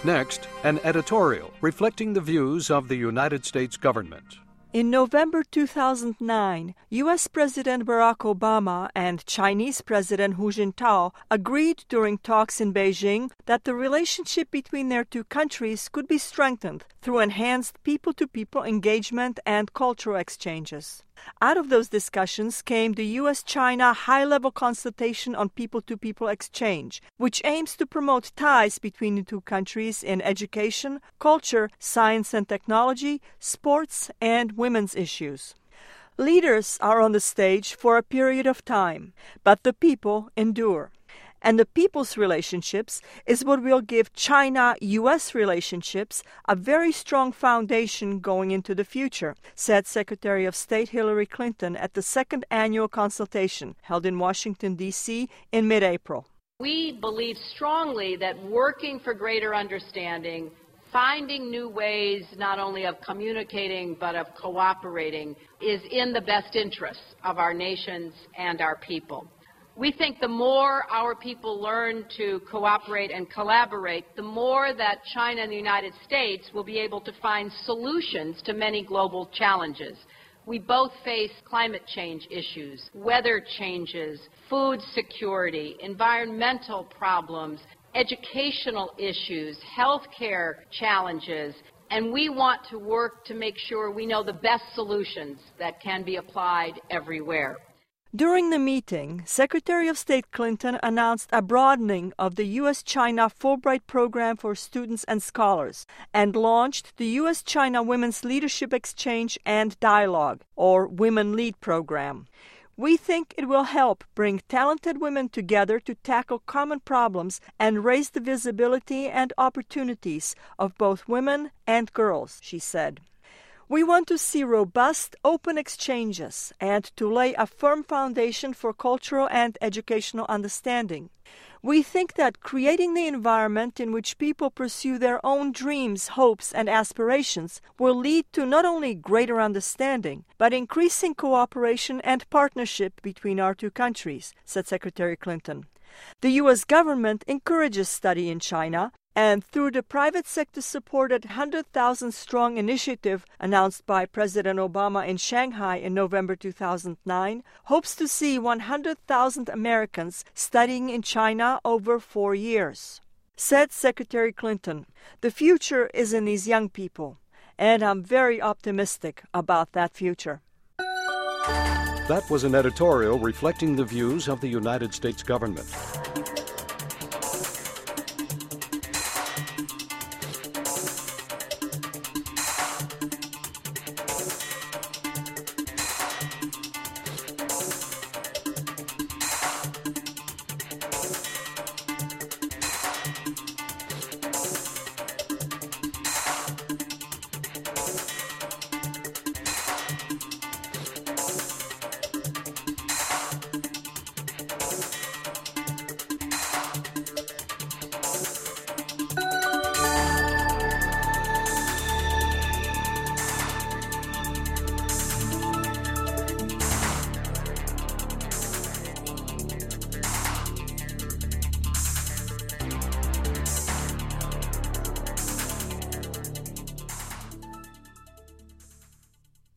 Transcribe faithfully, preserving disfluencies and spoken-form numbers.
Next, an editorial reflecting the views of the United States government. In November two thousand nine, U S President Barack Obama and Chinese President Hu Jintao agreed during talks in Beijing that the relationship between their two countries could be strengthened through enhanced people-to-people engagement and cultural exchanges. Out of those discussions came the U S China High-Level Consultation on People-to-People Exchange, which aims to promote ties between the two countries in education, culture, science and technology, sports, and women's issues. Leaders are on the stage for a period of time, but the people endure. And the people's relationships is what will give China-U S relationships a very strong foundation going into the future, said Secretary of State Hillary Clinton at the second annual consultation held in Washington, D C in mid-April. We believe strongly that working for greater understanding, finding new ways not only of communicating but of cooperating is in the best interests of our nations and our people. We think the more our people learn to cooperate and collaborate, the more that China and the United States will be able to find solutions to many global challenges. We both face climate change issues, weather changes, food security, environmental problems, educational issues, healthcare challenges, and we want to work to make sure we know the best solutions that can be applied everywhere. During the meeting, Secretary of State Clinton announced a broadening of the U S China Fulbright program for students and scholars and launched the U S China Women's Leadership Exchange and Dialogue, or Women Lead program. We think it will help bring talented women together to tackle common problems and raise the visibility and opportunities of both women and girls, she said. We want to see robust, open exchanges and to lay a firm foundation for cultural and educational understanding. We think that creating the environment in which people pursue their own dreams, hopes, and aspirations will lead to not only greater understanding, but increasing cooperation and partnership between our two countries, said Secretary Clinton. The U S government encourages study in China, and through the private sector-supported one hundred thousand strong initiative announced by President Obama in Shanghai in November two thousand nine, hopes to see one hundred thousand Americans studying in China over four years. Said Secretary Clinton, "The future is in these young people, and I'm very optimistic about that future." That was an editorial reflecting the views of the United States government.